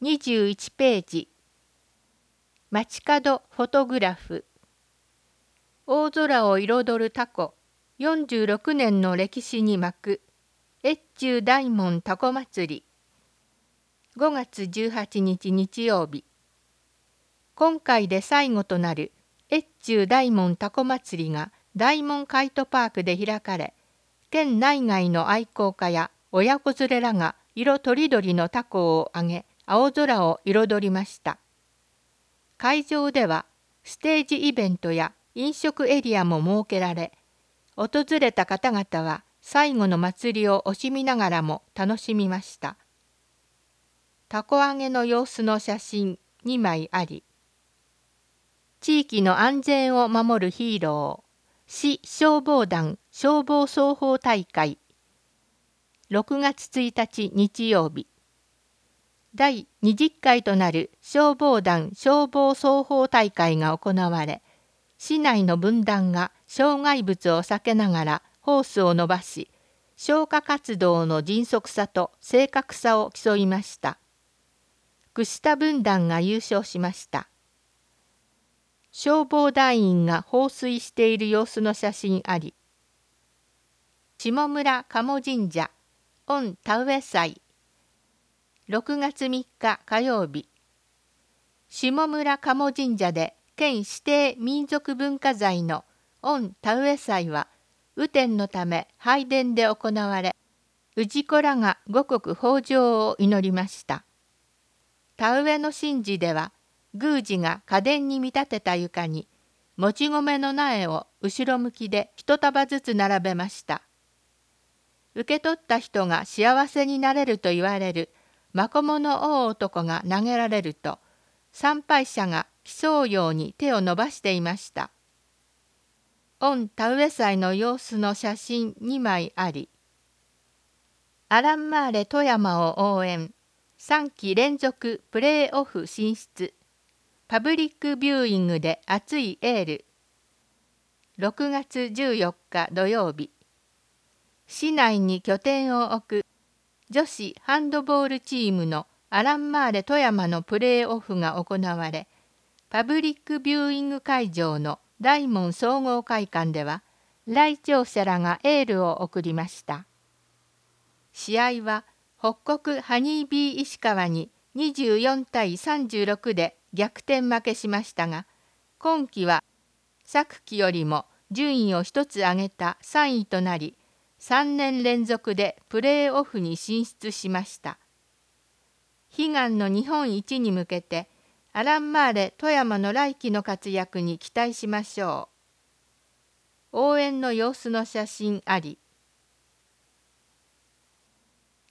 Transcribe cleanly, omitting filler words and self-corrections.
21ページ。街角フォトグラフ。大空を彩るタコ、46年の歴史に巻く、越中大門タコ祭り。5月18日日曜日。今回で最後となる越中大門タコ祭りが大門カイトパークで開かれ、県内外の愛好家や親子連れらが色とりどりのタコをあげ、青空を彩りました。会場ではステージイベントや飲食エリアも設けられ、訪れた方々は最後の祭りを惜しみながらも楽しみました。タコ揚げの様子の写真2枚あり、地域の安全を守るヒーロー、市消防団消防操法大会。6月1日日曜日。第20回となる消防団消防操法大会が行われ、市内の分団が障害物を避けながらホースを伸ばし、消火活動の迅速さと正確さを競いました。串田分団が優勝しました。消防団員が放水している様子の写真あり、下村鴨神社御田植祭。6月3日火曜日。下村鴨神社で県指定民族文化財の御田植祭は、雨天のため拝殿で行われ、氏子らが五穀豊穣を祈りました。田植えの神事では、宮司が家電に見立てた床に、もち米の苗を後ろ向きで一束ずつ並べました。受け取った人が幸せになれると言われるマコモの大男が投げられると、参拝者が競うように手を伸ばしていました。御田植祭の様子の写真2枚あり、アランマーレ富山を応援、3期連続プレーオフ進出、パブリックビューイングで熱いエール。6月14日土曜日。市内に拠点を置く女子ハンドボールチームのアランマーレ富山のプレーオフが行われ、パブリックビューイング会場の大門総合会館では、来場者らがエールを送りました。試合は北国ハニービー石川に24対36で逆転負けしましたが、今季は昨季よりも順位を一つ上げた3位となり、3年連続でプレーオフに進出しました。悲願の日本一に向けて、アランマーレ富山の来季の活躍に期待しましょう。応援の様子の写真あり、